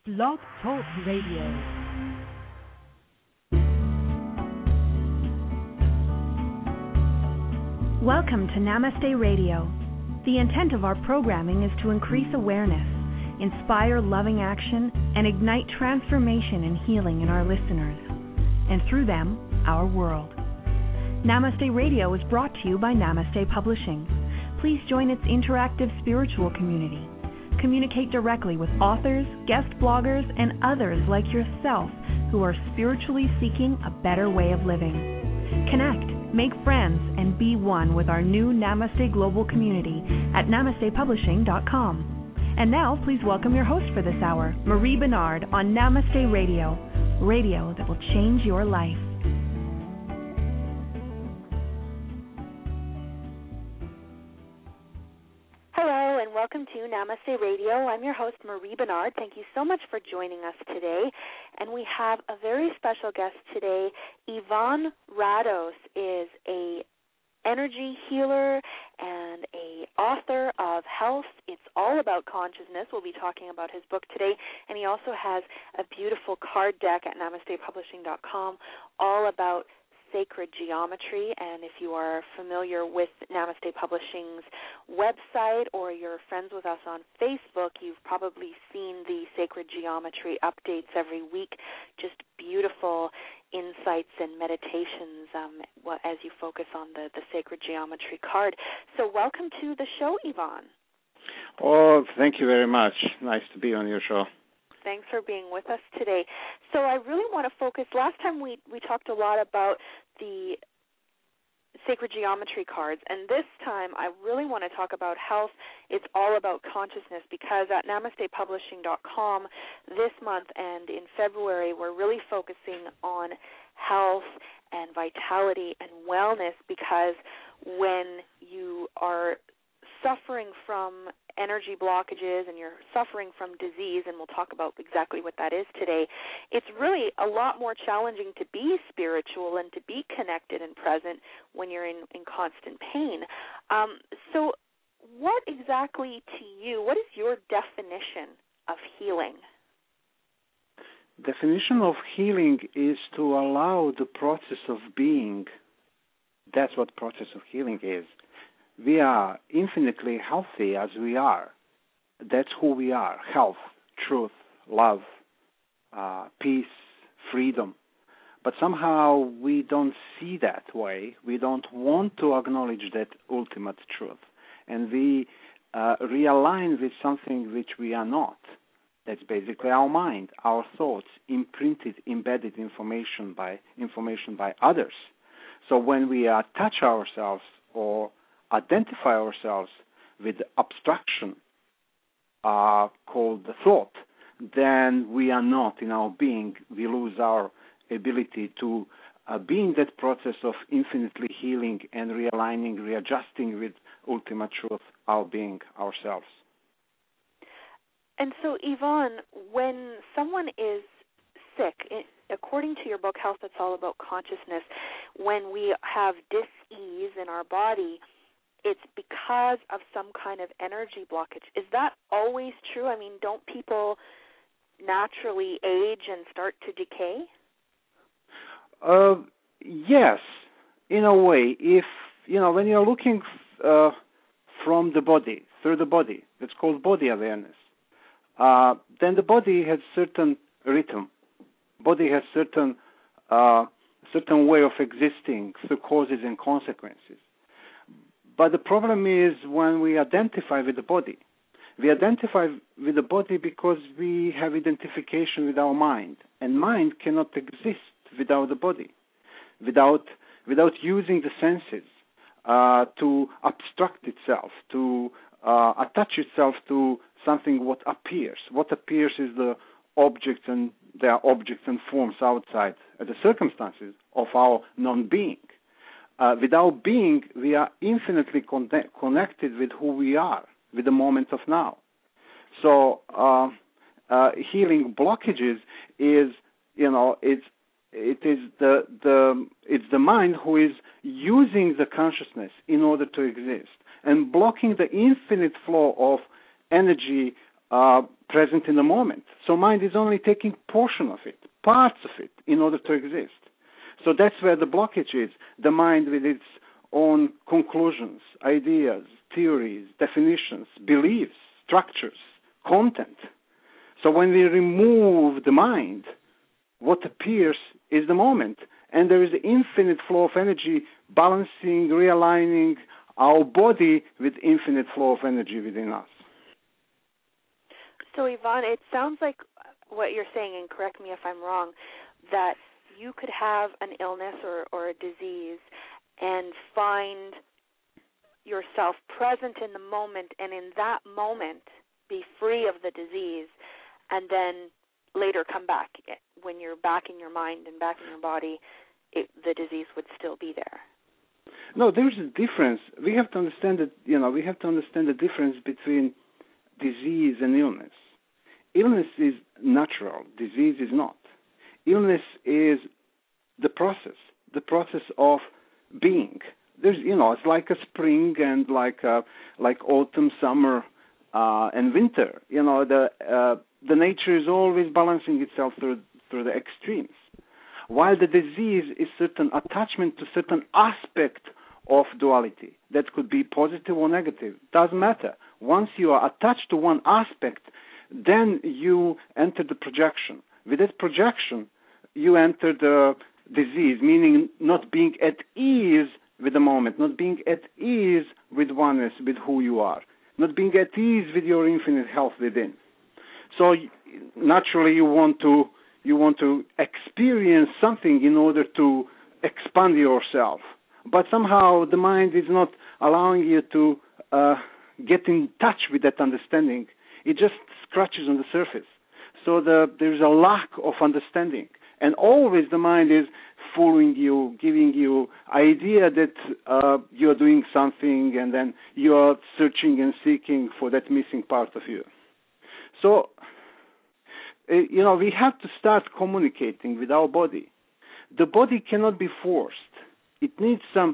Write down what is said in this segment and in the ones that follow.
Blog Talk Radio. Welcome to Namaste Radio. The intent of our programming is to increase awareness, inspire loving action, and ignite transformation and healing in our listeners, and through them, our world. Namaste Radio is brought to you by Namaste Publishing. Please join its interactive spiritual community. Communicate directly with authors, guest bloggers, and others like yourself who are spiritually seeking a better way of living. Connect, make friends, and be one with our new Namaste Global community at namastepublishing.com. And now, please welcome your host for this hour, Marie Bernard, on Namaste Radio, radio that will change your life. Hello and welcome to Namaste Radio. I'm your host, Marie Bernard. Thank you so much for joining us today. And we have a very special guest today. Ivan Rados is a energy healer and a author of Health. It's All About Consciousness. We'll be talking about his book today. And he also has a beautiful card deck at namastepublishing.com all about sacred geometry, and if you are familiar with Namaste Publishing's website or you're friends with us on Facebook, you've probably seen the sacred geometry updates every week, just beautiful insights and meditations as you focus on the sacred geometry card. So welcome to the show, Ivan. Oh, thank you very much. Nice to be on your show. Thanks for being with us today. So I really want to focus. Last time we talked a lot about the sacred geometry cards, and this time I really want to talk about health. It's all about consciousness, because at namastepublishing.com this month and in February we're really focusing on health and vitality and wellness, because when you are suffering from energy blockages and you're suffering from disease, and we'll talk about exactly what that is today, it's really a lot more challenging to be spiritual and to be connected and present when you're in constant pain. So what exactly to you, what is your definition of healing? Definition of healing is to allow the process of being. That's what process of healing is. We are infinitely healthy as we are. That's who we are. Health, truth, love, peace, freedom. But somehow we don't see that way. We don't want to acknowledge that ultimate truth. And we realign with something which we are not. That's basically our mind, our thoughts, imprinted, embedded information by others. So when we attach ourselves or identify ourselves with abstraction called the thought, then we are not in our being. We lose our ability to be in that process of infinitely healing and realigning, readjusting with ultimate truth, our being, ourselves. And so, Ivan, when someone is sick, according to your book, Health, It's All About Consciousness, when we have dis-ease in our body, it's because of some kind of energy blockage. Is that always true? I mean, don't people naturally age and start to decay? Yes, in a way. If, when you're looking from the body, through the body, that's called body awareness, then the body has certain rhythm. Body has certain way of existing through causes and consequences. But the problem is when we identify with the body. We identify with the body because we have identification with our mind. And mind cannot exist without the body, without using the senses to abstract itself, to attach itself to something what appears. What appears is the objects, and there are objects and forms outside the circumstances of our non-being. Without being, we are infinitely connected with who we are, with the moment of now. So healing blockages is, it's the mind who is using the consciousness in order to exist and blocking the infinite flow of energy present in the moment. So mind is only taking portion of it, parts of it, in order to exist. So that's where the blockage is. The mind with its own conclusions, ideas, theories, definitions, beliefs, structures, content. So when we remove the mind, what appears is the moment. And there is an infinite flow of energy balancing, realigning our body with infinite flow of energy within us. So, Yvonne, it sounds like what you're saying, and correct me if I'm wrong, that you could have an illness or a disease and find yourself present in the moment, and in that moment be free of the disease, and then later come back. When you're back in your mind and back in your body, the disease would still be there. No, there's a difference. We have to understand that, we have to understand the difference between disease and illness. Illness is natural. Disease is not. Illness is the process of being. There's, it's like a spring and like autumn, summer, and winter. The nature is always balancing itself through the extremes. While the disease is certain attachment to certain aspect of duality that could be positive or negative, doesn't matter. Once you are attached to one aspect, then you enter the projection. With that projection, you enter the disease, meaning not being at ease with the moment, not being at ease with oneness, with who you are, not being at ease with your infinite health within. So naturally, you want to experience something in order to expand yourself, but somehow the mind is not allowing you to get in touch with that understanding. It just scratches on the surface. So there's a lack of understanding, and always the mind is fooling you, giving you idea that you're doing something, and then you're searching and seeking for that missing part of you. So, we have to start communicating with our body. The body cannot be forced. It needs some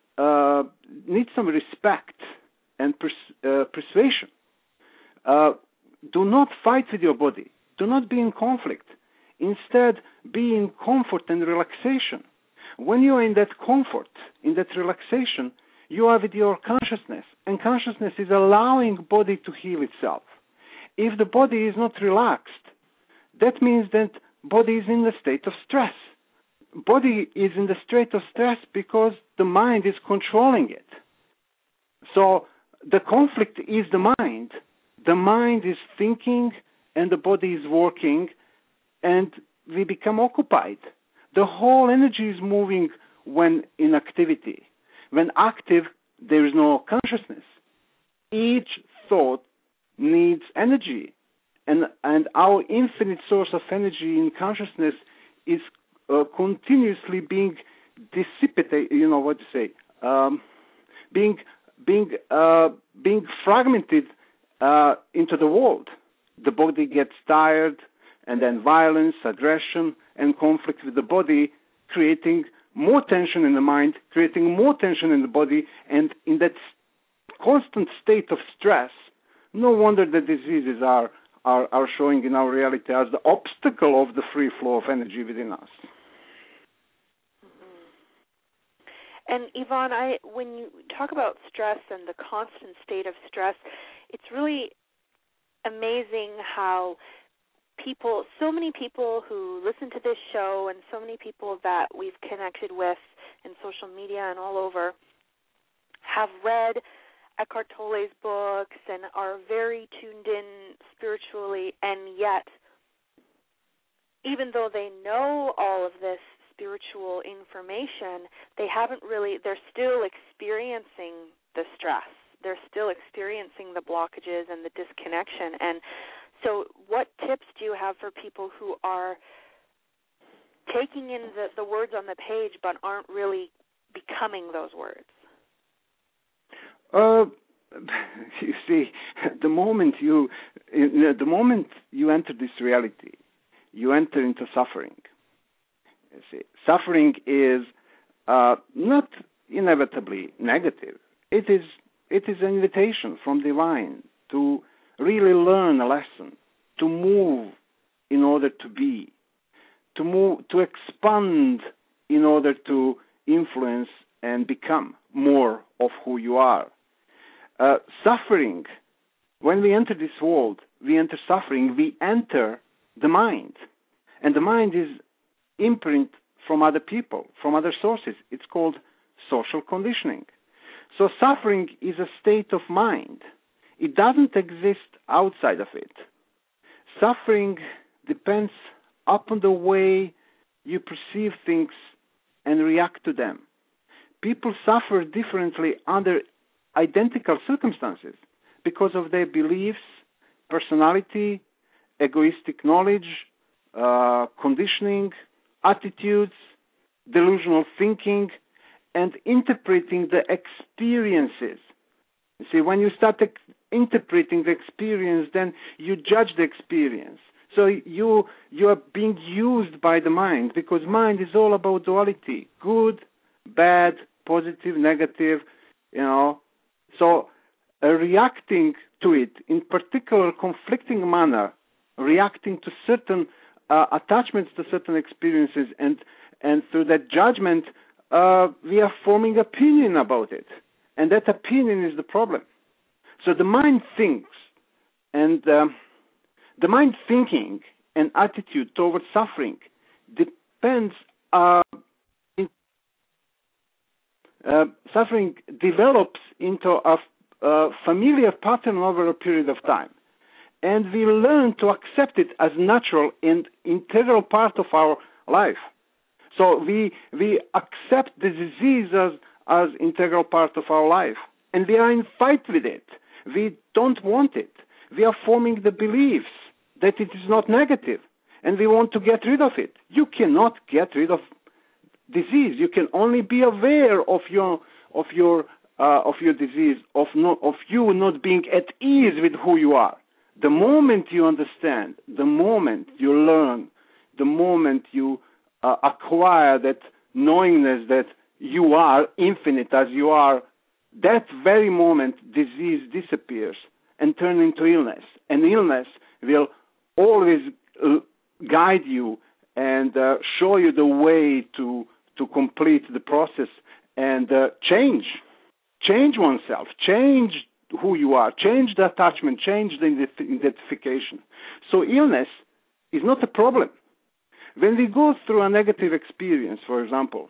respect and persuasion. Do not fight with your body. Do not be in conflict. Instead, be in comfort and relaxation. When you are in that comfort, in that relaxation, you are with your consciousness, and consciousness is allowing body to heal itself. If the body is not relaxed, that means that body is in the state of stress. Body is in the state of stress because the mind is controlling it. So the conflict is the mind. The mind is thinking and the body is working, and we become occupied. The whole energy is moving when in activity. When active, there is no consciousness. Each thought needs energy, and our infinite source of energy in consciousness is continuously being dissipated. Being fragmented into the world. The body gets tired, and then violence, aggression, and conflict with the body, creating more tension in the mind, creating more tension in the body, and in that constant state of stress, no wonder the diseases are showing in our reality as the obstacle of the free flow of energy within us. Mm-hmm. And Yvonne, when you talk about stress and the constant state of stress, it's really amazing how so many people who listen to this show and so many people that we've connected with in social media and all over have read Eckhart Tolle's books and are very tuned in spiritually, and yet, even though they know all of this spiritual information, they're still experiencing the stress. They're still experiencing the blockages and the disconnection. And so what tips do you have for people who are taking in the words on the page but aren't really becoming those words? You see, the moment you enter this reality, you enter into suffering. You see, suffering is not inevitably negative. It is an invitation from divine to really learn a lesson, to move in order to be, to move, to expand in order to influence and become more of who you are. Suffering, when we enter this world, we enter suffering, we enter the mind. And the mind is imprint from other people, from other sources. It's called social conditioning. So suffering is a state of mind. It doesn't exist outside of it. Suffering depends upon the way you perceive things and react to them. People suffer differently under identical circumstances because of their beliefs, personality, egoistic knowledge, conditioning, attitudes, delusional thinking, and interpreting the experiences. You see, when you start interpreting the experience, then you judge the experience. So you are being used by the mind, because mind is all about duality: good, bad, positive, negative. So reacting to it in particular conflicting manner, reacting to certain attachments to certain experiences, and through that judgment, we are forming opinion about it, and that opinion is the problem. So the mind thinks, and the mind thinking and attitude towards suffering depends. Suffering develops into a familiar pattern over a period of time, and we learn to accept it as natural and integral part of our life. So we accept the disease as integral part of our life, and we are in fight with it. We don't want it. We are forming the beliefs that it is not negative, and we want to get rid of it. You cannot get rid of disease. You can only be aware of your disease, of you not being at ease with who you are. The moment you understand, the moment you learn, the moment you acquire that knowingness that you are infinite as you are, that very moment disease disappears and turns into illness. And illness will always guide you and show you the way to complete the process and change oneself, change who you are, change the attachment, change the identification. So illness is not a problem. When we go through a negative experience, for example,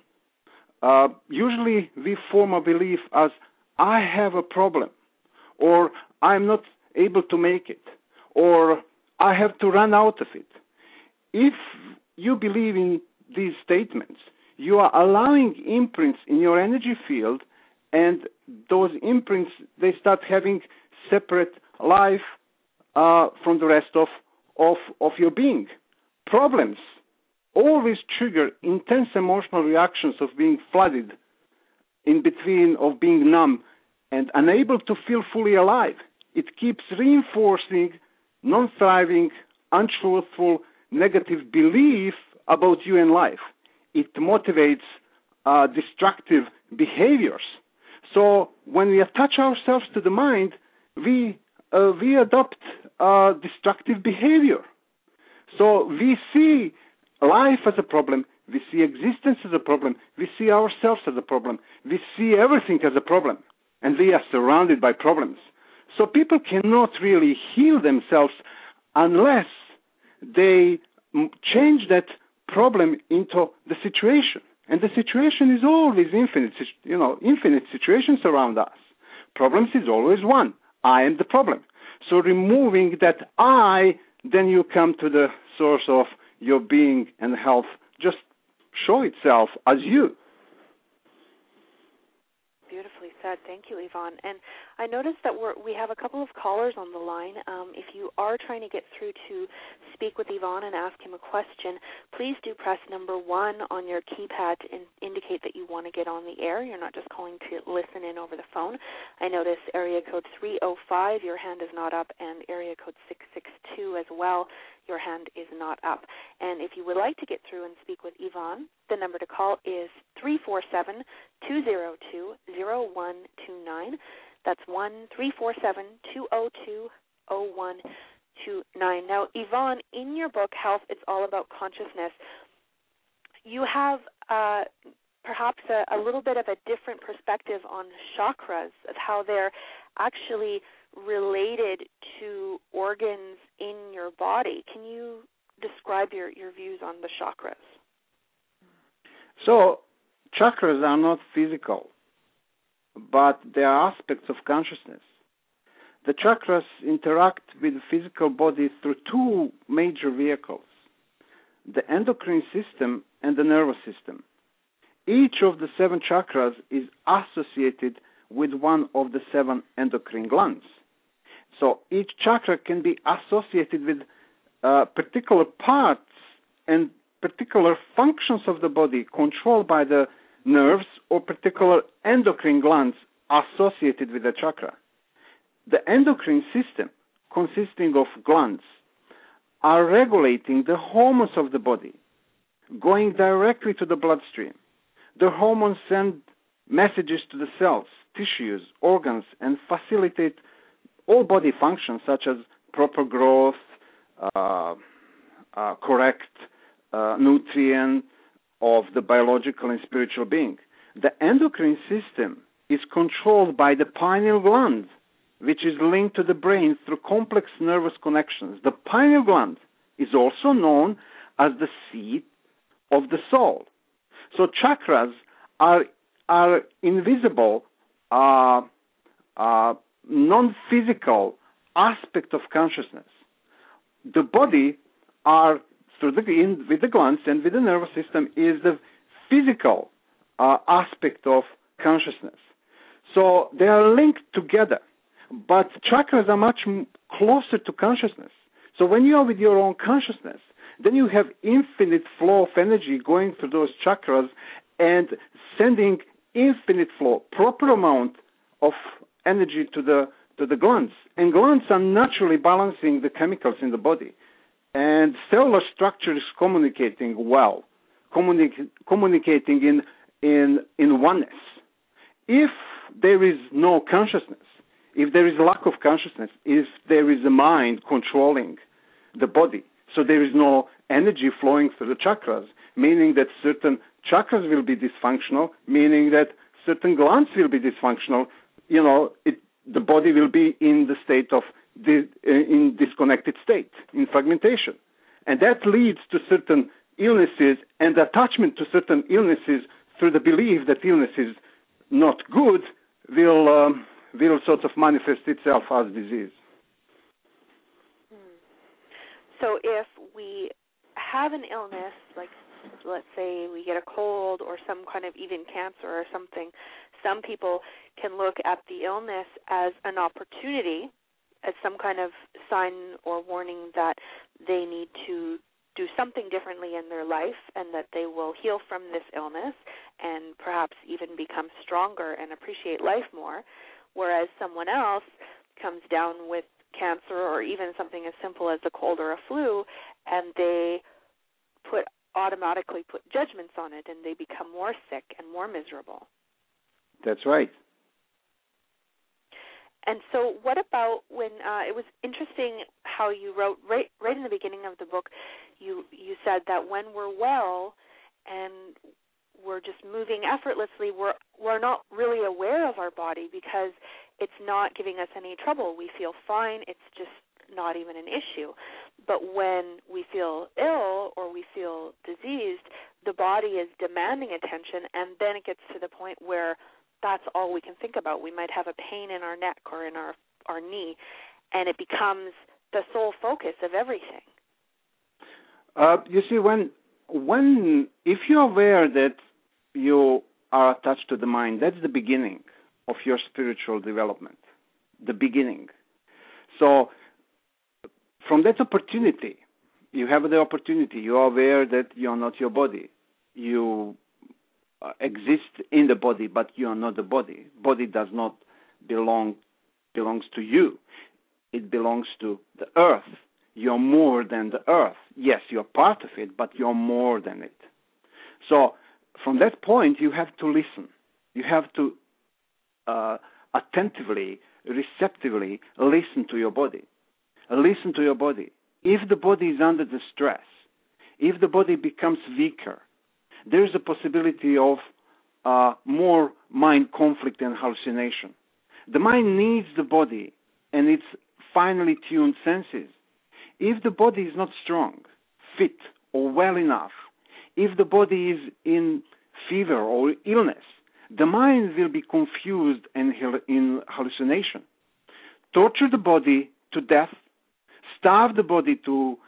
usually we form a belief as, I have a problem, or I'm not able to make it, or I have to run out of it. If you believe in these statements, you are allowing imprints in your energy field, and those imprints, they start having separate life from the rest of your being. Problems always trigger intense emotional reactions of being flooded in between, of being numb and unable to feel fully alive. It keeps reinforcing non-thriving, untruthful, negative belief about you and life. It motivates destructive behaviors. So when we attach ourselves to the mind, we adopt destructive behavior. So we see life as a problem. We see existence as a problem. We see ourselves as a problem. We see everything as a problem. And we are surrounded by problems. So people cannot really heal themselves unless they change that problem into the situation. And the situation is always infinite. Infinite situations around us. Problems is always one. I am the problem. So removing that I, then you come to the source of your being and health. Just show itself as you. Beautifully said. Thank you, Yvonne. And I noticed that we have a couple of callers on the line. If you are trying to get through to speak with Yvonne and ask him a question, please do press number 1 on your keypad to indicate that you want to get on the air. You're not just calling to listen in over the phone. I notice area code 305, your hand is not up, and area code 662 as well, your hand is not up. And if you would like to get through and speak with Yvonne, the number to call is 347-202-0129. That's 1-347-202-0129. 888-203-0129. Now, Yvonne, in your book, Health, It's All About Consciousness, you have perhaps a little bit of a different perspective on chakras, of how they're actually related to organs in your body. Can you describe your views on the chakras? So, chakras are not physical, but they are aspects of consciousness. The chakras interact with the physical body through two major vehicles, the endocrine system and the nervous system. Each of the 7 chakras is associated with one of the 7 endocrine glands. So each chakra can be associated with particular parts and particular functions of the body controlled by the nerves or particular endocrine glands associated with the chakra. The endocrine system, consisting of glands, are regulating the hormones of the body, going directly to the bloodstream. The hormones send messages to the cells, tissues, organs, and facilitate all body functions such as proper growth, correct nutrient of the biological and spiritual being. The endocrine system is controlled by the pineal gland, which is linked to the brain through complex nervous connections. The pineal gland is also known as the seat of the soul. So chakras are invisible, non-physical aspect of consciousness. The body are with the glands and with the nervous system is the physical aspect of consciousness. So they are linked together, but chakras are much closer to consciousness. So when you are with your own consciousness, then you have infinite flow of energy going through those chakras and sending infinite flow, proper amount of energy to the glands. And glands are naturally balancing the chemicals in the body. And cellular structure is communicating well, communicating in oneness. If there is no consciousness, if there is lack of consciousness, if there is a mind controlling the body, so there is no energy flowing through the chakras, meaning that certain chakras will be dysfunctional, meaning that certain glands will be dysfunctional, the body will be in the state of in disconnected state, in fragmentation. And that leads to certain illnesses and attachment to certain illnesses through the belief that illness is not good will sort of manifest itself as disease. So if we have an illness, like let's say we get a cold or some kind of even cancer or something, some people can look at the illness as an opportunity, as some kind of sign or warning that they need to do something differently in their life and that they will heal from this illness and perhaps even become stronger and appreciate life more, whereas someone else comes down with cancer or even something as simple as a cold or a flu, and they automatically put judgments on it, and they become more sick and more miserable. That's right. And so what about when it was interesting how you wrote right in the beginning of the book, you said that when we're well and we're just moving effortlessly, we're not really aware of our body because it's not giving us any trouble. We feel fine. It's just not even an issue. But when we feel ill or we feel diseased, the body is demanding attention, and then it gets to the point where that's all we can think about. We might have a pain in our neck or in our knee, and it becomes the sole focus of everything. You see, if you're aware that you are attached to the mind, that's the beginning of your spiritual development, the beginning. So from that opportunity, you have the opportunity. You are aware that you are not your body. You exist in the body, but you are not the body. Body does not belongs to you. It belongs to the earth. You're more than the earth. Yes, you're part of it, but you're more than it. So from that point, you have to listen. You have to attentively, receptively listen to your body. listen to your body. If the body is under the stress, if the body becomes weaker, there is a possibility of more mind conflict and hallucination. The mind needs the body and its finely tuned senses. If the body is not strong, fit, or well enough, if the body is in fever or illness, the mind will be confused and in hallucination. Torture the body to death, starve the body to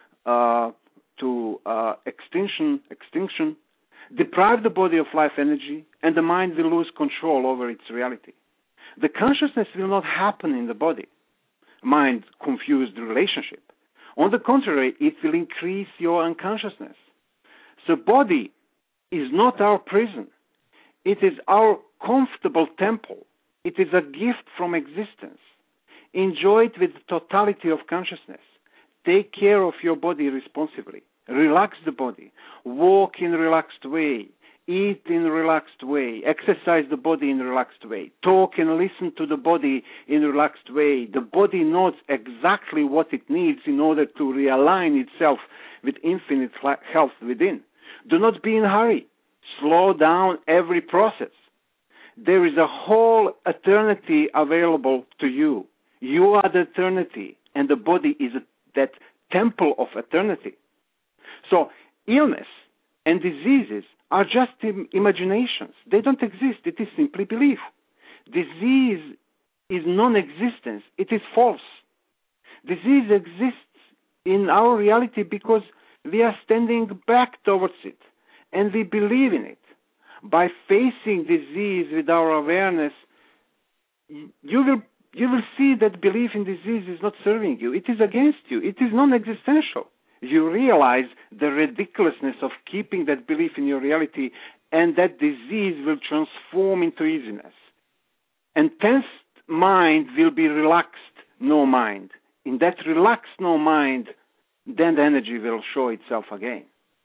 extinction, deprive the body of life energy, and the mind will lose control over its reality. The consciousness will not happen in the body, mind-confused relationship. On the contrary, it will increase your unconsciousness. So body is not our prison. It is our comfortable temple. It is a gift from existence. Enjoy it with the totality of consciousness. Take care of your body responsibly. Relax the body. Walk in a relaxed way. Eat in a relaxed way. Exercise the body in a relaxed way. Talk and listen to the body in a relaxed way. The body knows exactly what it needs in order to realign itself with infinite health within. Do not be in a hurry. Slow down every process. There is a whole eternity available to you. You are the eternity, and the body is that temple of eternity. So illness and diseases are just imaginations. They don't exist. It is simply belief. Disease is non-existence. It is false. Disease exists in our reality because we are standing back towards it, and we believe in it. By facing disease with our awareness, you will see that belief in disease is not serving you. It is against you. It is non-existential. You realize the ridiculousness of keeping that belief in your reality, and that disease will transform into easiness. And tensed mind will be relaxed no mind. In that relaxed no mind, then the energy will show itself again.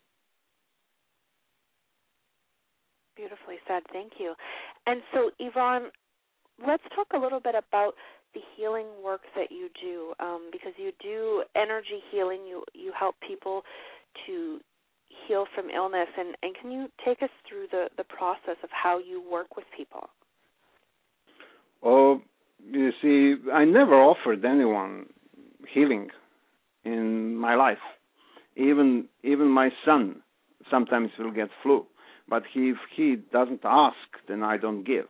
Beautifully said. Thank you. And so, Yvonne, let's talk a little bit about the healing work that you do, because you do energy healing. You help people to heal from illness. And can you take us through the process of how you work with people? Oh, you see, I never offered anyone healing in my life. Even my son sometimes will get flu. But if he doesn't ask, then I don't give.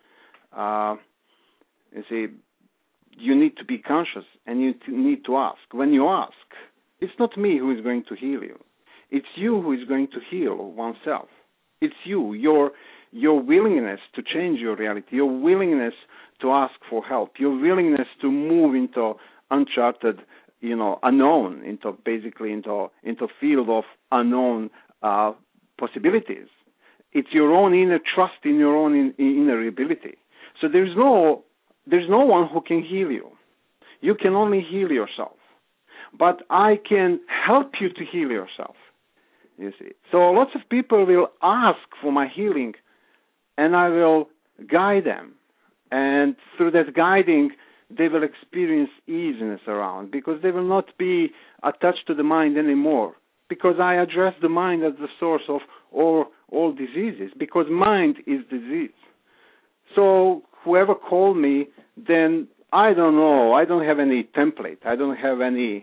You see, you need to be conscious and you need to ask. When you ask, it's not me who is going to heal you. It's you who is going to heal oneself. It's you, your willingness to change your reality, your willingness to ask for help, your willingness to move into uncharted, unknown, into field of unknown possibilities. It's your own inner trust in your own inner ability. So there's no one who can heal you. You can only heal yourself. But I can help you to heal yourself. You see. So lots of people will ask for my healing, and I will guide them. And through that guiding, they will experience easiness around, because they will not be attached to the mind anymore. Because I address the mind as the source of all diseases, because mind is disease. So whoever called me, then I don't know. I don't have any template. I don't have any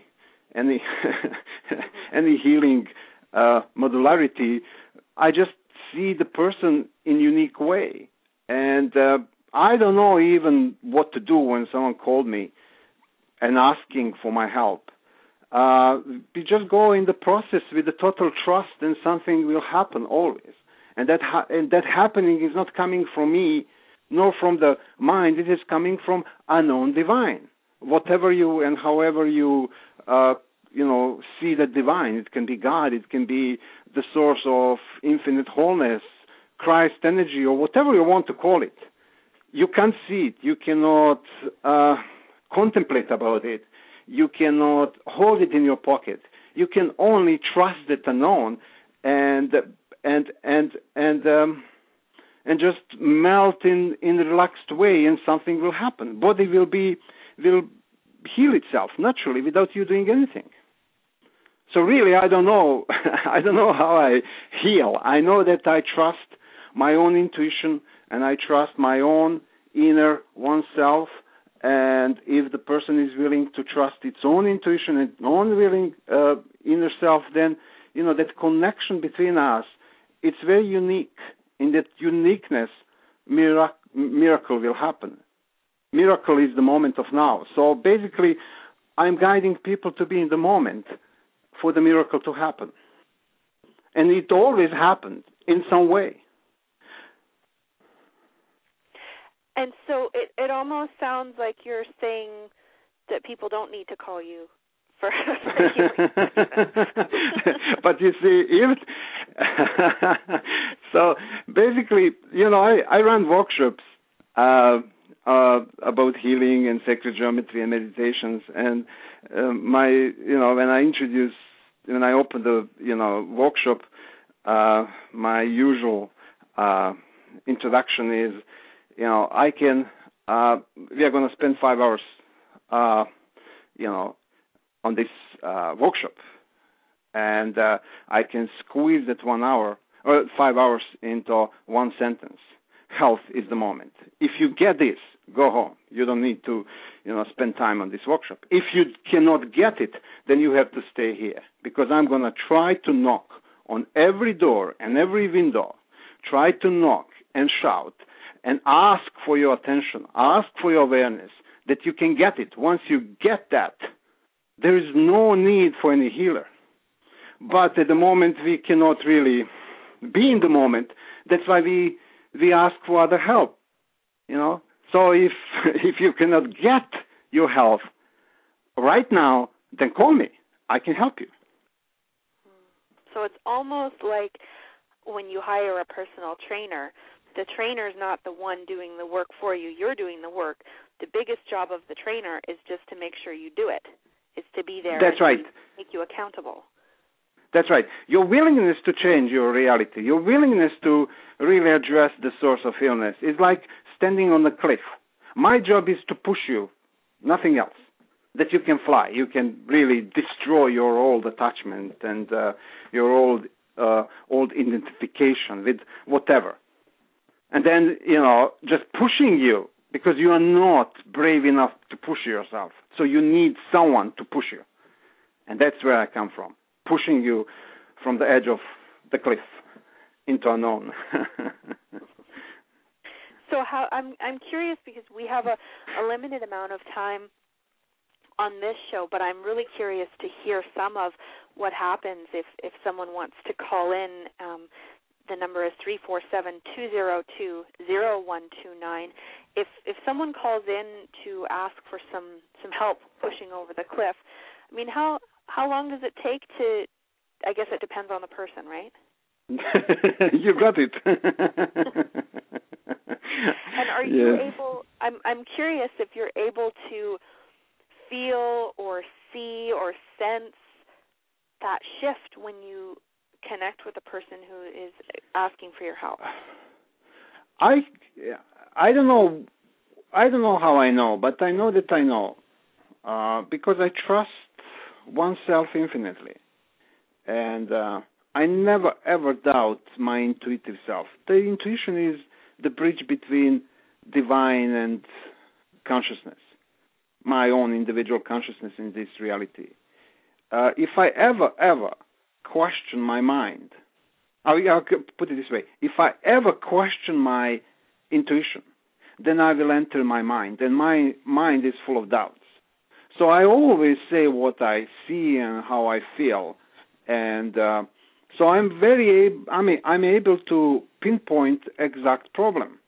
any healing modularity. I just see the person in unique way, and I don't know even what to do when someone called me and asking for my help. We just go in the process with the total trust, and something will happen always. And that happening is not coming from me, nor from the mind. It is coming from unknown divine. Whatever you and however you see the divine. It can be God. It can be the source of infinite wholeness, Christ energy, or whatever you want to call it. You can't see it. You cannot contemplate about it. You cannot hold it in your pocket. You can only trust the unknown and just melt in a relaxed way, and something will happen. Body will be heal itself naturally without you doing anything. So really, I don't know. I don't know how I heal. I know that I trust my own intuition and I trust my own inner oneself. And if the person is willing to trust its own intuition and own willing inner self, then that connection between us, it's very unique. In that uniqueness, miracle will happen. Miracle is the moment of now. So basically, I'm guiding people to be in the moment for the miracle to happen. And it always happened in some way. And so it almost sounds like you're saying that people don't need to call you for healing. But you see, so basically, I run workshops about healing and sacred geometry and meditations, and when I open the workshop, my usual introduction is, we are going to spend 5 hours, on this workshop, and I can squeeze that 1 hour or 5 hours into one sentence. Health is the moment. If you get this, go home. You don't need to, spend time on this workshop. If you cannot get it, then you have to stay here, because I'm going to try to knock on every door and every window, try to knock and shout and ask for your attention, ask for your awareness, that you can get it. Once you get that, there is no need for any healer. But at the moment, we cannot really be in the moment. That's why we ask for other help, So if you cannot get your health right now, then call me. I can help you. So it's almost like when you hire a personal trainer, the trainer's not the one doing the work for you. You're doing the work. The biggest job of the trainer is just to make sure you do it. It's to be there. That's right. Make you accountable. That's right. Your willingness to change your reality, your willingness to really address the source of illness is like standing on a cliff. My job is to push you, nothing else. That you can fly. You can really destroy your old attachment and your old identification with whatever. And then, just pushing you, because you are not brave enough to push yourself. So you need someone to push you. And that's where I come from, pushing you from the edge of the cliff into unknown. So I'm curious, because we have a limited amount of time on this show, but I'm really curious to hear some of what happens if someone wants to call in. The number is 347-202-0129. If someone calls in to ask for some help pushing over the cliff, I mean, how long does it take to? I guess it depends on the person, right? You got it. And are you able? I'm curious if you're able to feel or see or sense that shift when you connect with a person who is asking for your help. I don't know how I know, but I know that I know because I trust oneself infinitely, and I never ever doubt my intuitive self. The intuition is the bridge between divine and consciousness, my own individual consciousness in this reality. If I ever question my mind, I'll put it this way, if I ever question my intuition, then I will enter my mind, and my mind is full of doubts. So I always say what I see and how I feel, and so I'm able to pinpoint exact problem.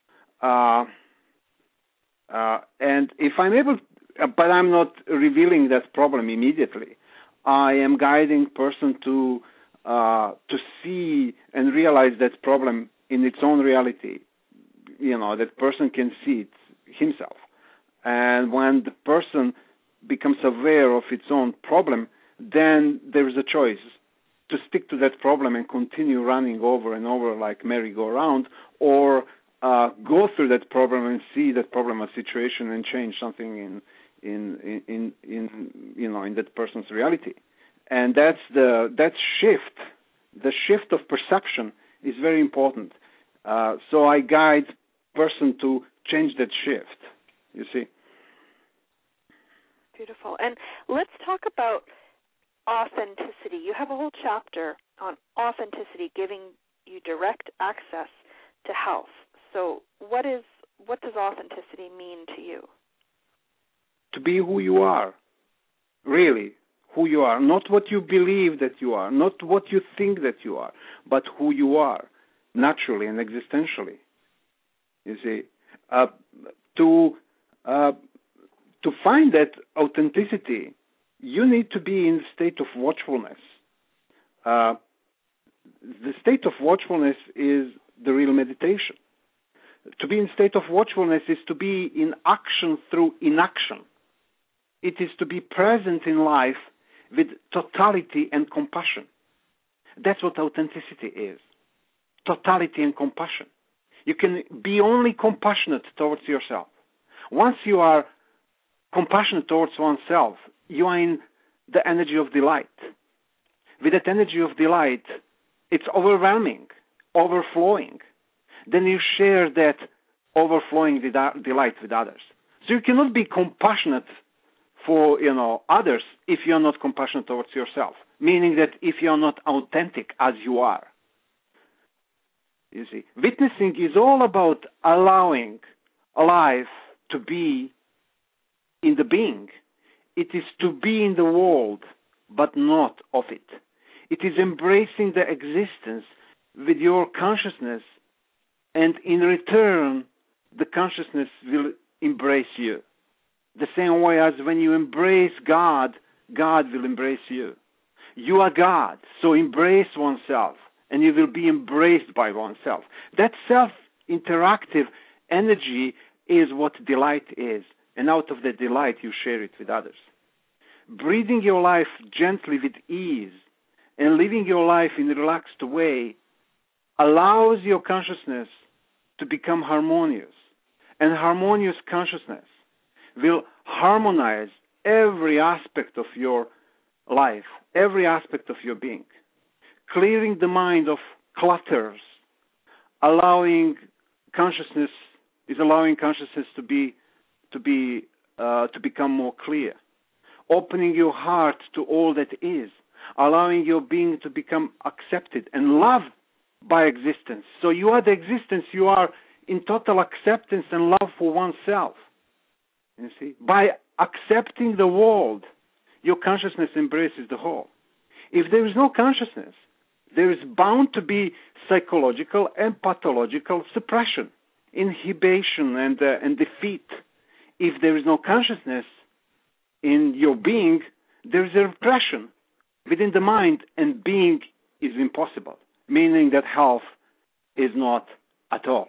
And if I'm able, but I'm not revealing that problem immediately. I am guiding person to see and realize that problem in its own reality. That person can see it himself. And when the person becomes aware of its own problem, then there is a choice to stick to that problem and continue running over and over like merry-go-round, or go through that problem and see that problem as situation and change something in that person's reality. And that shift, the shift of perception is very important. So I guide person to change that shift, you see. Beautiful. And let's talk about authenticity. You have a whole chapter on authenticity, giving you direct access to health. So what does authenticity mean to you? To be who you are, really, who you are, not what you believe that you are, not what you think that you are, but who you are, naturally and existentially. You see, to find that authenticity, you need to be in a state of watchfulness. The state of watchfulness is the real meditation. To be in state of watchfulness is to be in action through inaction. It is to be present in life with totality and compassion. That's what authenticity is. Totality and compassion. You can be only compassionate towards yourself. Once you are compassionate towards oneself, you are in the energy of delight. With that energy of delight, it's overwhelming, overflowing. Then you share that overflowing delight with others. So you cannot be compassionate for others if you are not compassionate towards yourself. Meaning that if you are not authentic as you are. You see, witnessing is all about allowing life to be in the being. It is to be in the world, but not of it. It is embracing the existence with your consciousness, and in return, the consciousness will embrace you. The same way as when you embrace God, God will embrace you. You are God, so embrace oneself, and you will be embraced by oneself. That self-interactive energy is what delight is, and out of that delight you share it with others. Breathing your life gently with ease and living your life in a relaxed way allows your consciousness to become harmonious, and harmonious consciousness will harmonize every aspect of your life, every aspect of your being, clearing the mind of clutters, allowing consciousness to become more clear, opening your heart to all that is, allowing your being to become accepted and loved by existence. So you are the existence, you are in total acceptance and love for oneself. You see, by accepting the world, your consciousness embraces the whole. If there is no consciousness, there is bound to be psychological and pathological suppression, inhibition, and defeat. If there is no consciousness in your being, there is a repression within the mind, and being is impossible, meaning that health is not at all.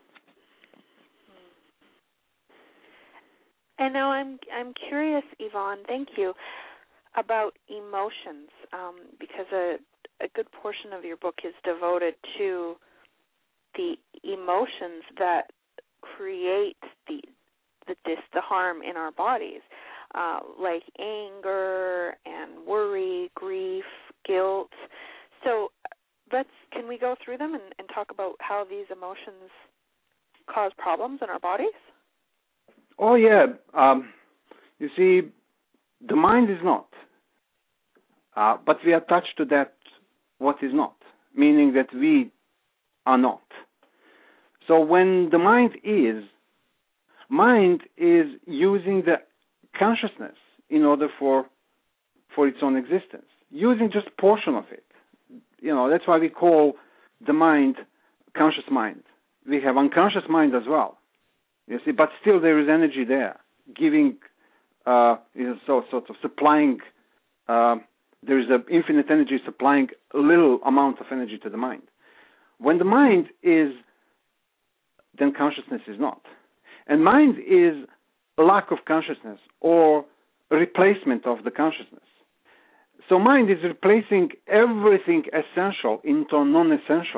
And now I'm curious, Ivan, thank you, about emotions, because a good portion of your book is devoted to the emotions that create the harm in our bodies, like anger and worry, grief, guilt. So can we go through them and talk about how these emotions cause problems in our bodies? Oh, yeah. You see, the mind is not. But we attach to that what is not, meaning that we are not. So when the mind is using the consciousness in order for its own existence, using just a portion of it. That's why we call the mind conscious mind. We have unconscious mind as well. You see, but still there is energy there, giving, sort of supplying. There is an infinite energy supplying a little amount of energy to the mind. When the mind is, then consciousness is not. And mind is a lack of consciousness or a replacement of the consciousness. So mind is replacing everything essential into non-essential.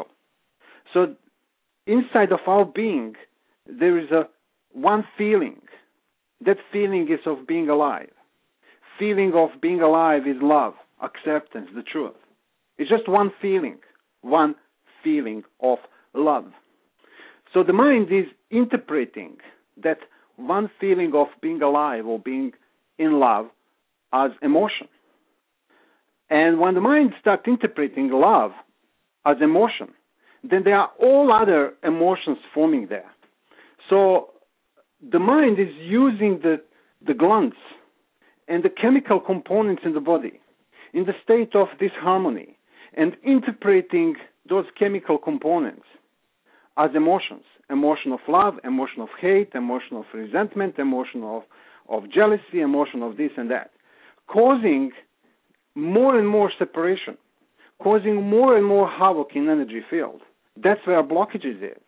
So inside of our being, there is one feeling, That feeling is of being alive. Feeling of being alive is love, acceptance, the truth. It's just one feeling of love. So the mind is interpreting that one feeling of being alive or being in love as emotion. And when the mind starts interpreting love as emotion, then there are all other emotions forming there. So the mind is using the glands and the chemical components in the body in the state of disharmony and interpreting those chemical components as emotions. Emotion of love, emotion of hate, emotion of resentment, emotion of jealousy, emotion of this and that, causing more and more separation, causing more and more havoc in energy field. That's where blockages is.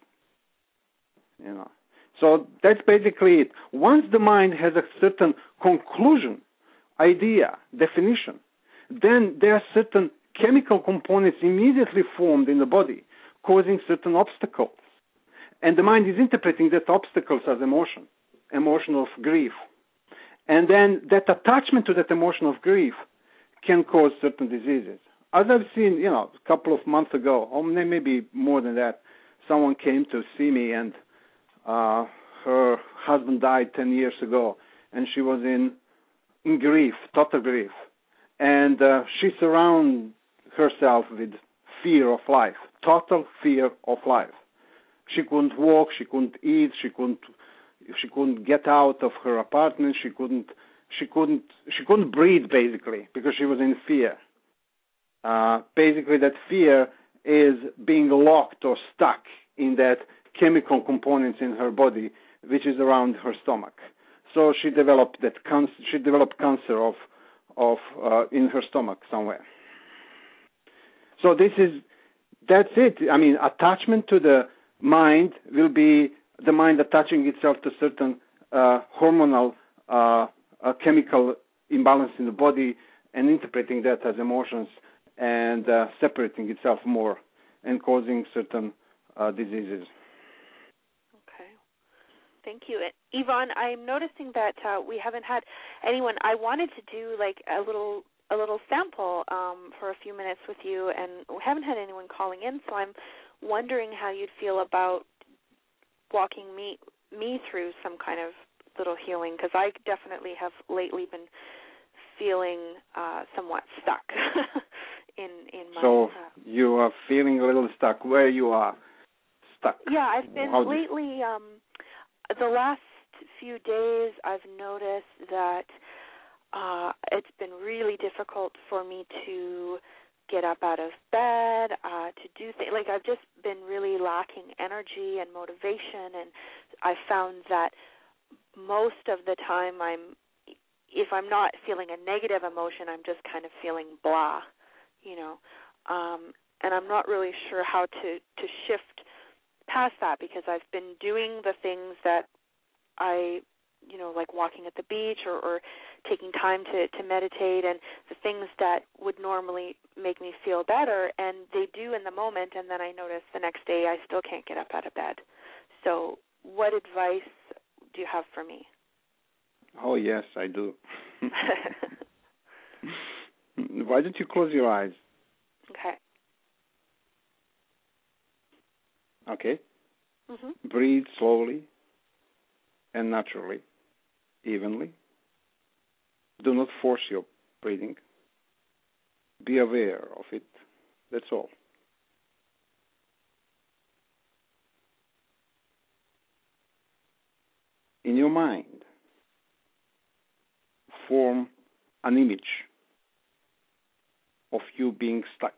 So that's basically it. Once the mind has a certain conclusion, idea, definition, then there are certain chemical components immediately formed in the body, causing certain obstacles. And the mind is interpreting that obstacles as emotion of grief. And then that attachment to that emotion of grief can cause certain diseases. As I've seen, a couple of months ago, or maybe more than that, someone came to see me and her husband died 10 years ago, and she was in grief, total grief. And she surrounded herself with fear of life, total fear of life. She couldn't walk, she couldn't eat, she couldn't get out of her apartment, she couldn't breathe basically because she was in fear. Basically that fear is being locked or stuck in that chemical components in her body which is around her stomach. So she developed cancer of in her stomach somewhere. So that's it. I mean, attachment to the mind will be the mind attaching itself to certain hormonal chemical imbalance in the body and interpreting that as emotions and separating itself more and causing certain diseases. Okay. Thank you. Yvonne, I'm noticing that we haven't had anyone. I wanted to do like a little sample for a few minutes with you, and we haven't had anyone calling in, so I'm wondering how you'd feel about walking me through some kind of little healing, because I definitely have lately been feeling somewhat stuck in my... So you are feeling a little stuck where you are stuck. Yeah, I've been lately, the last few days I've noticed that it's been really difficult for me to get up out of bed, to do things. Like I've just been really lacking energy and motivation, and I found that most of the time if I'm not feeling a negative emotion, I'm just kind of feeling blah, and I'm not really sure how to shift past that, because I've been doing the things that I, like walking at the beach or taking time to meditate, and the things that would normally make me feel better, and they do in the moment, and then I notice the next day I still can't get up out of bed. So what advice do you have for me? Oh, yes, I do. Why don't you close your eyes? Okay. Okay. Mm-hmm. Breathe slowly and naturally, evenly. Do not force your breathing. Be aware of it. That's all. In your mind, form an image of you being stuck.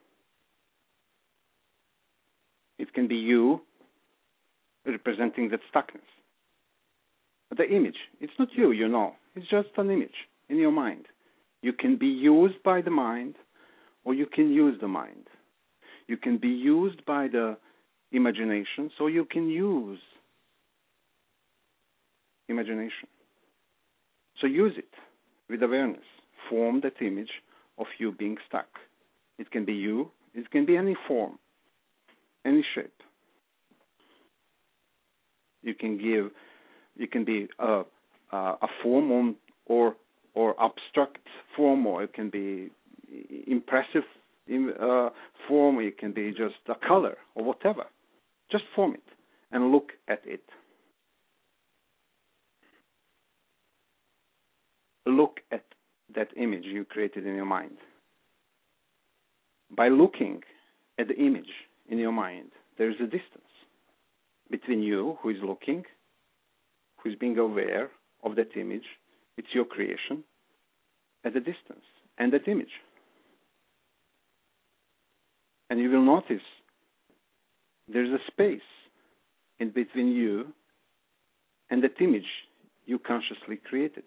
It can be you representing that stuckness. The image, it's not you, it's just an image in your mind. You can be used by the mind, or you can use the mind. You can be used by the imagination, so you can use imagination. So use it with awareness. Form that image of you being stuck. It can be you, it can be any form, any shape. You can be a a form or abstract form, or it can be impressive form, it can be just a color or whatever. Just form it and look at it. Look at that image you created in your mind. By looking at the image in your mind, there is a distance between you, who is looking, who is being aware of that image. It's your creation, at a distance, and that image. And you will notice there's a space in between you and that image you consciously created.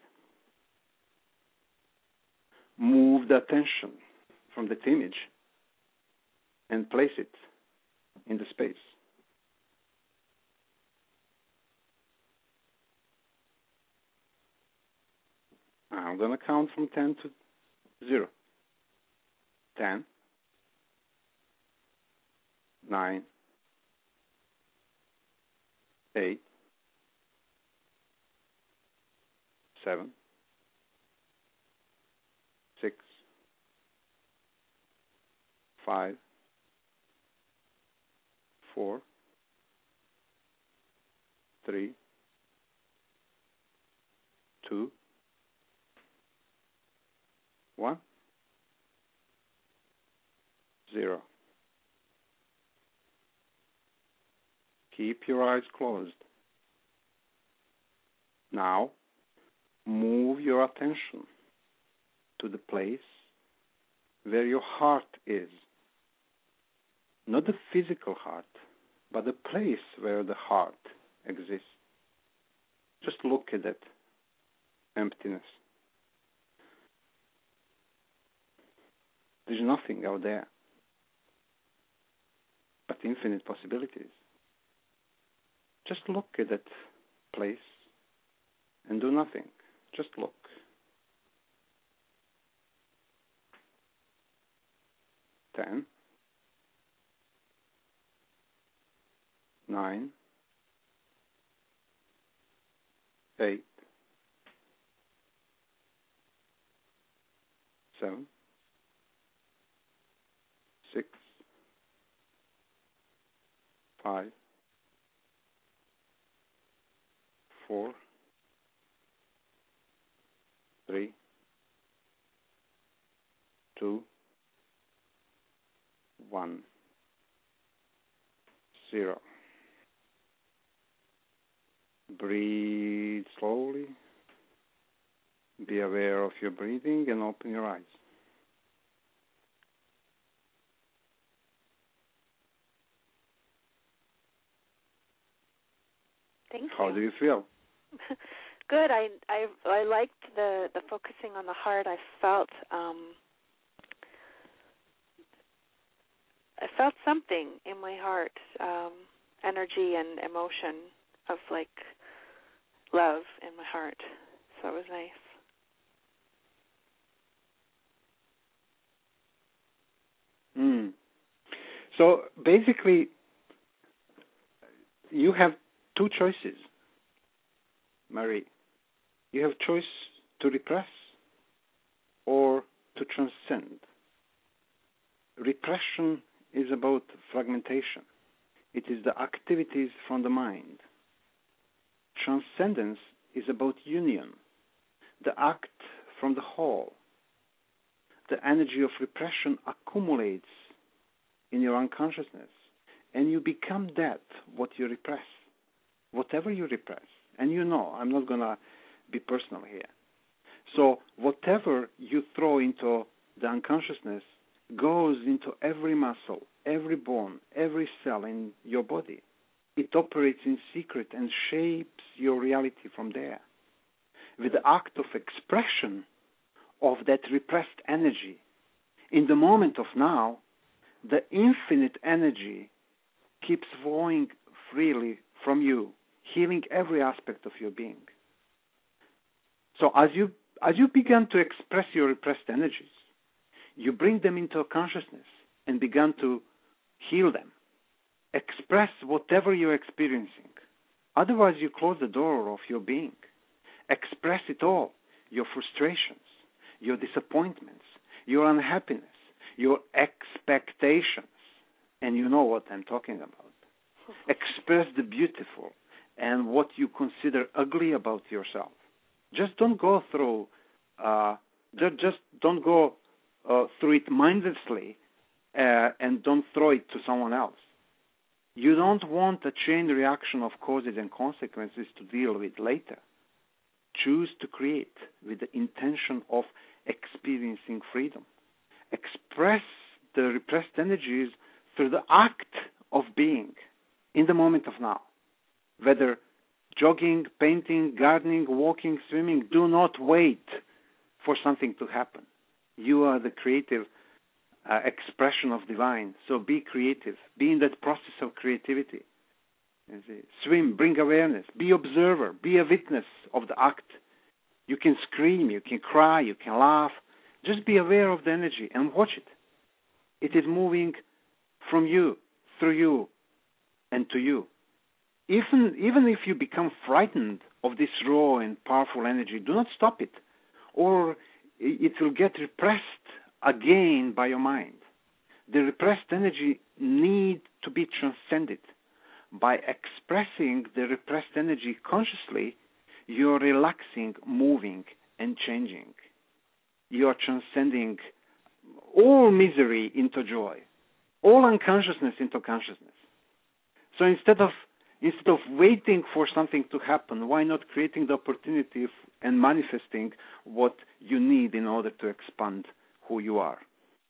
Move the attention from that image and place it in the space. I'm going to count from 10 to 0. 10, 9, 8, 7, 6, 5, 4, 3, 2, 1, 0. Keep your eyes closed. Now, move your attention to the place where your heart is. Not the physical heart, but the place where the heart exists. Just look at that emptiness. There's nothing out there but infinite possibilities. Just look at that place and do nothing. Just look. 10, 9, 8, 7, 6, 5, 4, 3, 2, 1, 0. Breathe slowly. Be aware of your breathing and open your eyes. Thank you. How do you feel? Good. I liked the focusing on the heart. I felt something in my heart, energy and emotion of like love in my heart. So it was nice. So basically, you have two choices, Marie. You have choice to repress or to transcend. Repression is about fragmentation. It is the activities from the mind. Transcendence is about union, the act from the whole. The energy of repression accumulates in your unconsciousness, and you become that, what you repress, whatever you repress. And you know, I'm not going to be personal here. So whatever you throw into the unconsciousness goes into every muscle, every bone, every cell in your body. It operates in secret and shapes your reality from there. With the act of expression of that repressed energy, in the moment of now, the infinite energy keeps flowing freely from you, healing every aspect of your being. So as you begin to express your repressed energies, you bring them into consciousness and begin to heal them. Express whatever you're experiencing. Otherwise, you close the door of your being. Express it all. Your frustrations, your disappointments, your unhappiness, your expectations. And you know what I'm talking about. Express the beautiful and what you consider ugly about yourself. Just don't go through. Just don't go through it mindlessly, and don't throw it to someone else. You don't want a chain reaction of causes and consequences to deal with later. Choose to create with the intention of experiencing freedom. Express the repressed energies through the act of being in the moment of now. Whether jogging, painting, gardening, walking, swimming, do not wait for something to happen. You are the creative expression of divine. So be creative. Be in that process of creativity. Swim, bring awareness. Be observer. Be a witness of the act. You can scream, you can cry, you can laugh. Just be aware of the energy and watch it. It is moving from you, through you, and to you. Even if you become frightened of this raw and powerful energy, do not stop it, or it will get repressed again by your mind. The repressed energy needs to be transcended. By expressing the repressed energy consciously, you're relaxing, moving, and changing. You're transcending all misery into joy, all unconsciousness into consciousness. So instead of waiting for something to happen, why not creating the opportunity and manifesting what you need in order to expand who you are?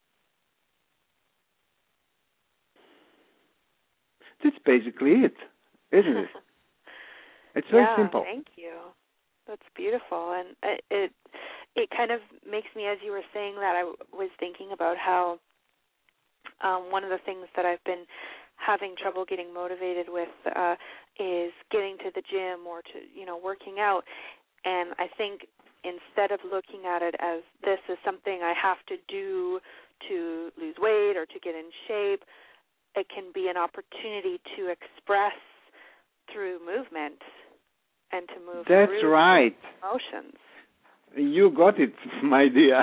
That's basically it, isn't it? It's very simple. Thank you. That's beautiful, and it kind of makes me, as you were saying that, I was thinking about how one of the things that I've been having trouble getting motivated with is getting to the gym or to working out, and I think instead of looking at it as this is something I have to do to lose weight or to get in shape, it can be an opportunity to express through movement and to move That's through right. emotions. You got it, my dear.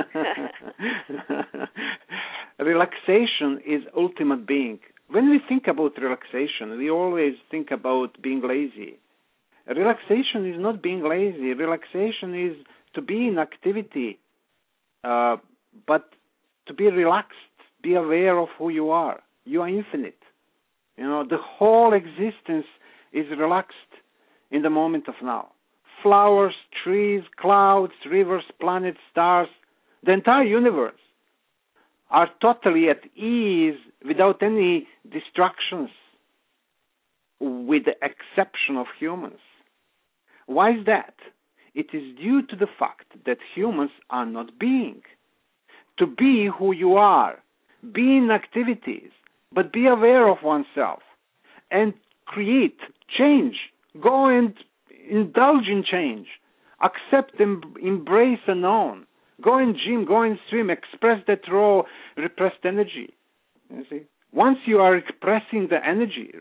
Relaxation is ultimate being. When we think about relaxation, we always think about being lazy. Relaxation is not being lazy. Relaxation is to be in activity, but to be relaxed, be aware of who you are. You are infinite. The whole existence is relaxed in the moment of now. Flowers, trees, clouds, rivers, planets, stars, the entire universe are totally at ease without any distractions, with the exception of humans. Why is that? It is due to the fact that humans are not being. To be who you are, be in activities, but be aware of oneself and create change. Go and indulge in change. Accept and embrace unknown. Go and gym, go and swim, express that raw, repressed energy. You see? Once you are expressing the energy,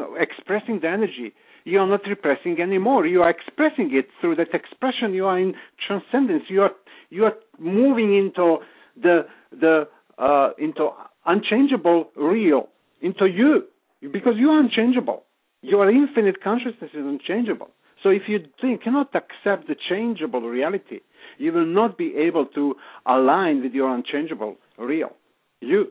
you are not repressing anymore. You are expressing it. Through that expression, you are in transcendence. You are moving into into unchangeable real, into you, because you are unchangeable. Your infinite consciousness is unchangeable. So if you cannot accept the changeable reality, you will not be able to align with your unchangeable real, you.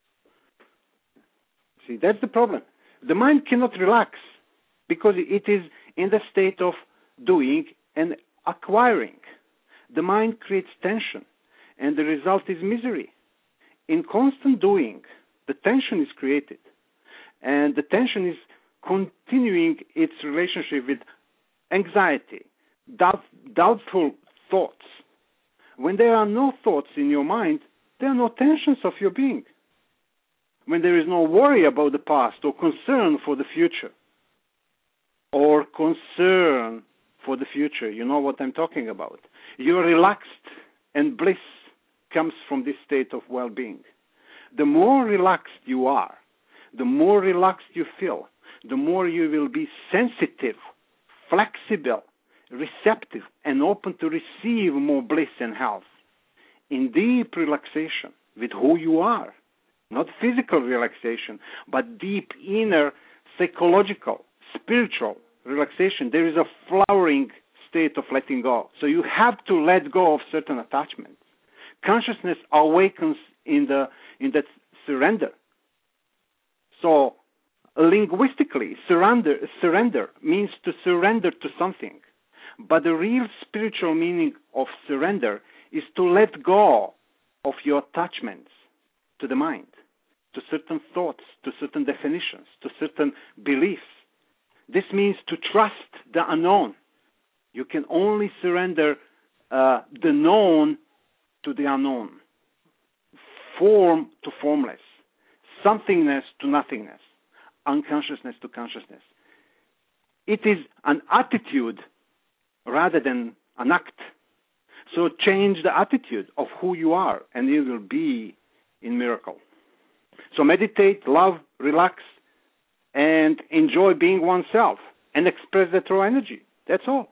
See, that's the problem. The mind cannot relax because it is in the state of doing and acquiring. The mind creates tension, and the result is misery. In constant doing, the tension is created, and the tension is continuing its relationship with anxiety, doubtful thoughts. When there are no thoughts in your mind, there are no tensions of your being. When there is no worry about the past or concern for the future, you know what I'm talking about. You're relaxed, and bliss comes from this state of well-being. The more relaxed you are, the more relaxed you feel, the more you will be sensitive, flexible, receptive and open to receive more bliss and health. In deep relaxation with who you are, not physical relaxation, but deep inner psychological, spiritual relaxation, there is a flowering state of letting go. So you have to let go of certain attachments. Consciousness awakens in that surrender. So linguistically, surrender means to surrender to something. But the real spiritual meaning of surrender is to let go of your attachments to the mind, to certain thoughts, to certain definitions, to certain beliefs. This means to trust the unknown. You can only surrender the known to the unknown, form to formless, somethingness to nothingness, unconsciousness to consciousness. It is an attitude rather than an act. So change the attitude of who you are, and you will be in miracle. So meditate, love, relax, and enjoy being oneself, and express that raw energy. That's all.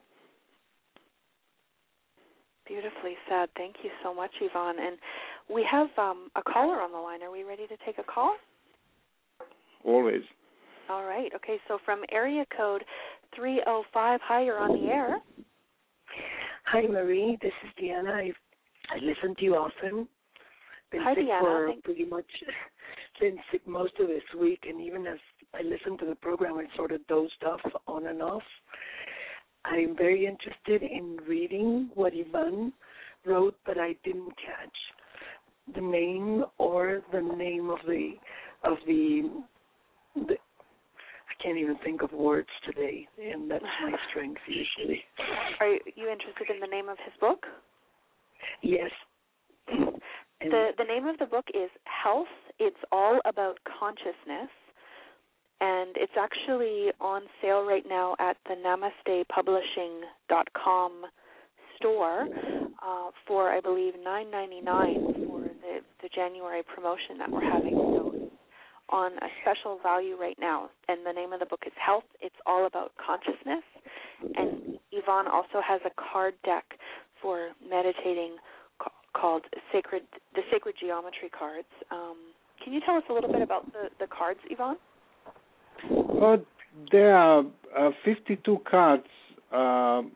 Beautifully said. Thank you so much, Yvonne. And we have a caller on the line. Are we ready to take a call? Always. All right. Okay, so from area code 305, hi, you're on the air. Hi, Marie. This is Deanna. I listen to you often. Been Hi, sick Deanna. for pretty much been sick most of this week, and even as I listened to the program, I sort of dozed off on and off. I'm very interested in reading what Yvonne wrote, but I didn't catch the name or the name of the I can't even think of words today, and that's my strength usually. Are you interested in the name of his book? Yes. The name of the book is Health, It's All About Consciousness, and it's actually on sale right now at the NamastePublishing.com store for, I believe, $9.99 for the January promotion that we're having. So it's on a special value right now, and the name of the book is Health, It's All About Consciousness, and Yvonne also has a card deck for meditating called the Sacred Geometry cards. Can you tell us a little bit about the cards, Yvonne? There are 52 cards on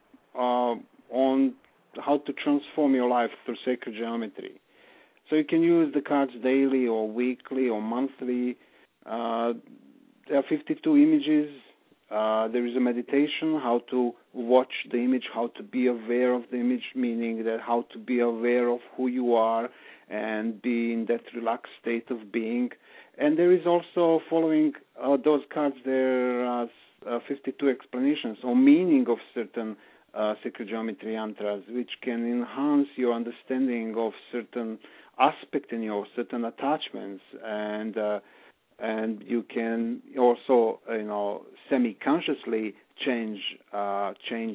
how to transform your life through sacred geometry. So you can use the cards daily or weekly or monthly. There are 52 images. There is a meditation, how to watch the image, how to be aware of the image, meaning that how to be aware of who you are and be in that relaxed state of being. And there is also, following those cards, there are 52 explanations or meaning of certain sacred geometry yantras, which can enhance your understanding of certain aspect in your certain attachments, and you can also, semi-consciously change the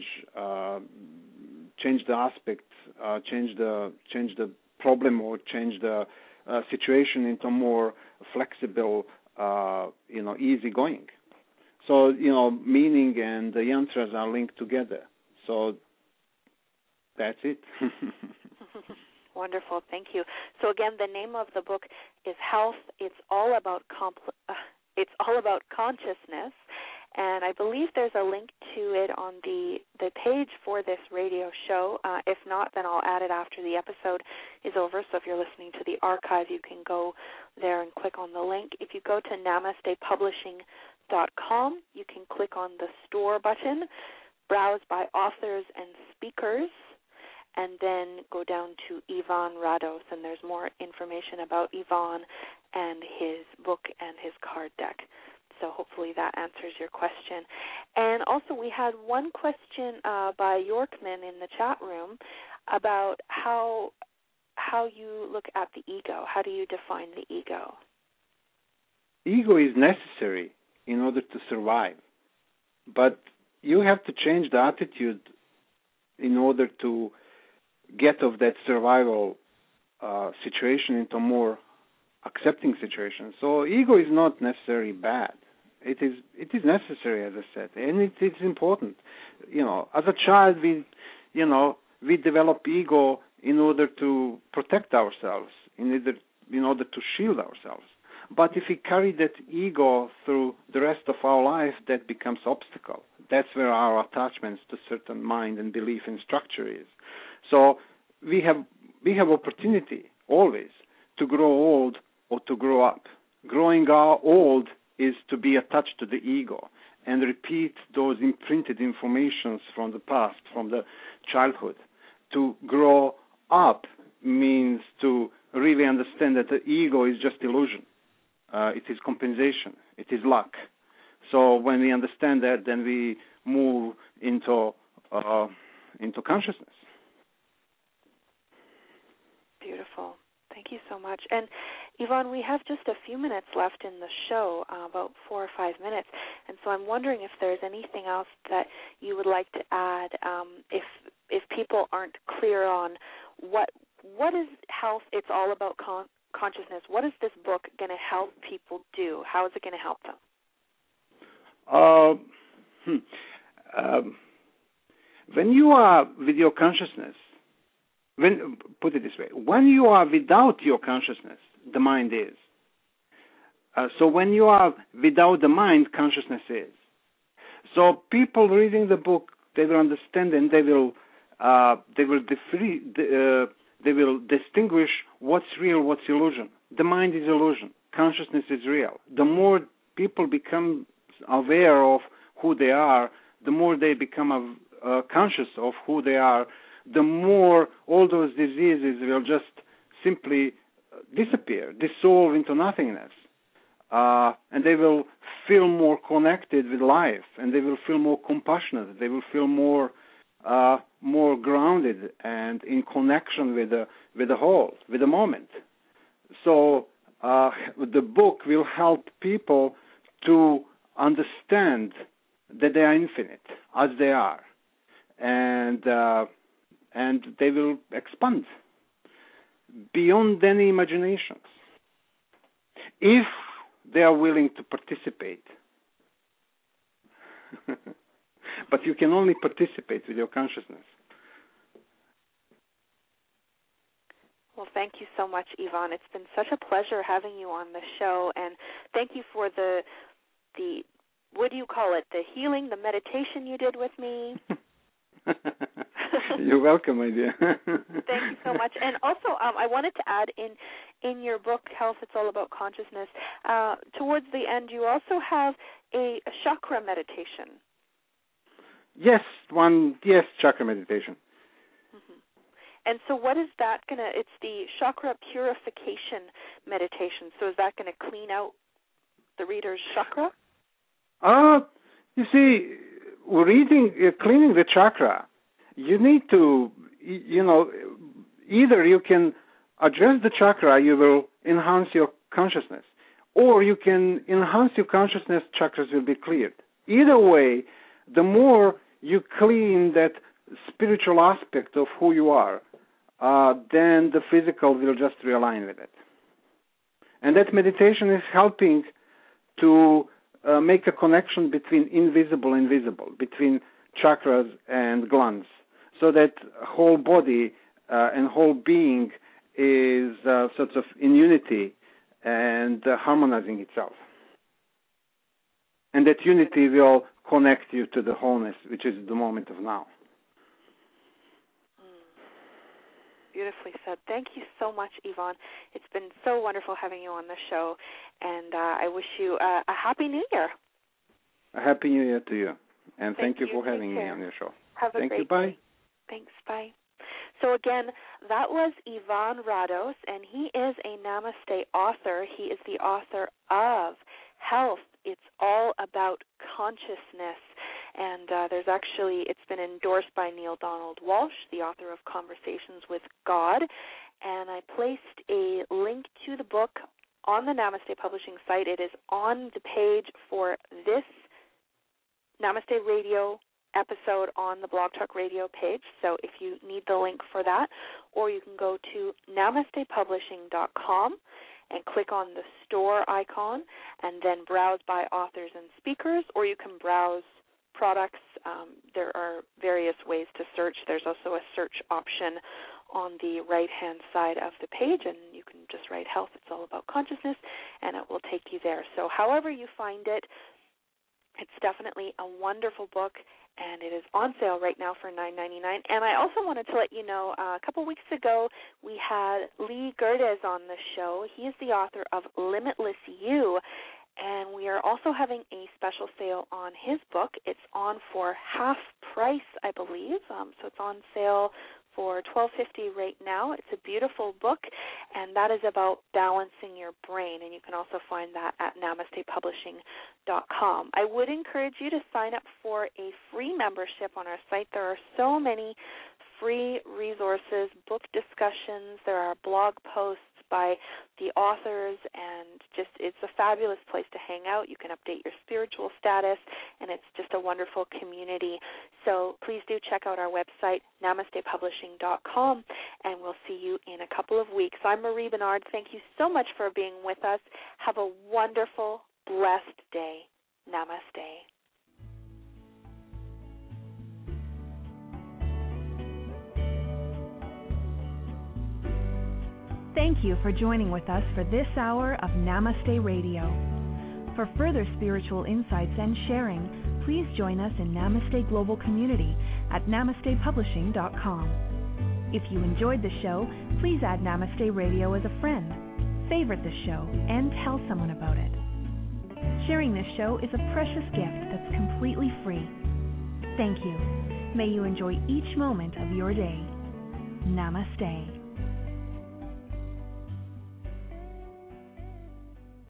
aspect, change the problem, or change the situation into more flexible, easygoing. So, meaning and the yantras are linked together. So that's it. Wonderful, thank you. So again, the name of the book is Health. It's all about consciousness, and I believe there's a link to it on the page for this radio show. If not, then I'll add it after the episode is over. So if you're listening to the archive, you can go there and click on the link. If you go to NamastePublishing.com, you can click on the store button, browse by authors and speakers, and then go down to Ivan Rados, and there's more information about Ivan and his book and his card deck. So hopefully that answers your question. And also we had one question by Yorkman in the chat room about how you look at the ego. How do you define the ego? Ego is necessary in order to survive, but you have to change the attitude in order to get of that survival situation into a more accepting situation. So ego is not necessarily bad. It is necessary, as I said, and it is important. As a child, we develop ego in order to protect ourselves, in order to shield ourselves. But if we carry that ego through the rest of our life, that becomes obstacle. That's where our attachments to certain mind and belief and structure is. So we have opportunity always to grow old or to grow up. Growing old is to be attached to the ego and repeat those imprinted informations from the past, from the childhood. To grow up means to really understand that the ego is just illusion. It is compensation. It is luck. So when we understand that, then we move into consciousness. Beautiful. Thank you so much. And Yvonne, we have just a few minutes left in the show, about 4 or 5 minutes, and so I'm wondering if there's anything else that you would like to add, if people aren't clear on what is health. It's all about consciousness. What is this book going to help people do? How is it going to help them? When you are with your consciousness, put it this way, when you are without your consciousness, the mind is. So when you are without the mind, consciousness is. So people reading the book, they will understand and they will distinguish what's real, what's illusion. The mind is illusion. Consciousness is real. The more people become aware of who they are, the more they become conscious of who they are, the more all those diseases will just simply disappear, dissolve into nothingness. And they will feel more connected with life, and they will feel more compassionate. They will feel more grounded and in connection with the whole, with the moment. So the book will help people to understand that they are infinite as they are, and they will expand beyond any imaginations if they are willing to participate. But you can only participate with your consciousness. Well, thank you so much, Yvonne. It's been such a pleasure having you on the show, and thank you for the what do you call it, the healing, the meditation you did with me. You're welcome, my dear. Thank you so much. And also, I wanted to add in your book, Health, It's All About Consciousness, towards the end, you also have a chakra meditation. Yes, chakra meditation. Mm-hmm. And so what is that it's the chakra purification meditation. So is that going to clean out the reader's chakra? You see, cleaning the chakra, you need to, either you can address the chakra, you will enhance your consciousness, or you can enhance your consciousness, chakras will be cleared. Either way, the more you clean that spiritual aspect of who you are, then the physical will just realign with it. And that meditation is helping to make a connection between invisible and visible, between chakras and glands, so that whole body and whole being is sort of in unity and harmonizing itself. And that unity will connect you to the wholeness, which is the moment of now. Beautifully said. Thank you so much, Yvonne. It's been so wonderful having you on the show, and I wish you a Happy New Year. A Happy New Year to you, and thank you for having me on your show. Have a great day. Bye. Thanks. Bye. So again, that was Ivan Rados, and he is a Namaste author. He is the author of Health, It's All About Consciousness. And it's been endorsed by Neale Donald Walsch, the author of Conversations with God. And I placed a link to the book on the Namaste Publishing site. It is on the page for this Namaste Radio episode on the Blog Talk Radio page. So if you need the link for that, or you can go to namastepublishing.com and click on the store icon and then browse by authors and speakers, or you can browse products. There are various ways to search. There's also a search option on the right-hand side of the page, and you can just write health. It's all about consciousness, and it will take you there. So however you find it, it's definitely a wonderful book, and it is on sale right now for $9.99. And I also wanted to let you know, a couple weeks ago we had Lee Gerdes on the show. He is the author of Limitless You, and we are also having a special sale on his book. It's on for half price, I believe. So it's on sale for $12.50 right now. It's a beautiful book, and that is about balancing your brain, and you can also find that at namastepublishing.com. I would encourage you to sign up for a free membership on our site. There are so many free resources, book discussions, there are blog posts by the authors, and just it's a fabulous place to hang out. You can update your spiritual status, and it's just a wonderful community. So please do check out our website, namastepublishing.com, and we'll see you in a couple of weeks. I'm Marie Bernard. Thank you so much for being with us. Have a wonderful, blessed day. Namaste. Thank you for joining with us for this hour of Namaste Radio. For further spiritual insights and sharing, please join us in Namaste Global Community at namastepublishing.com. If you enjoyed the show, please add Namaste Radio as a friend, favorite the show, and tell someone about it. Sharing this show is a precious gift that's completely free. Thank you. May you enjoy each moment of your day. Namaste.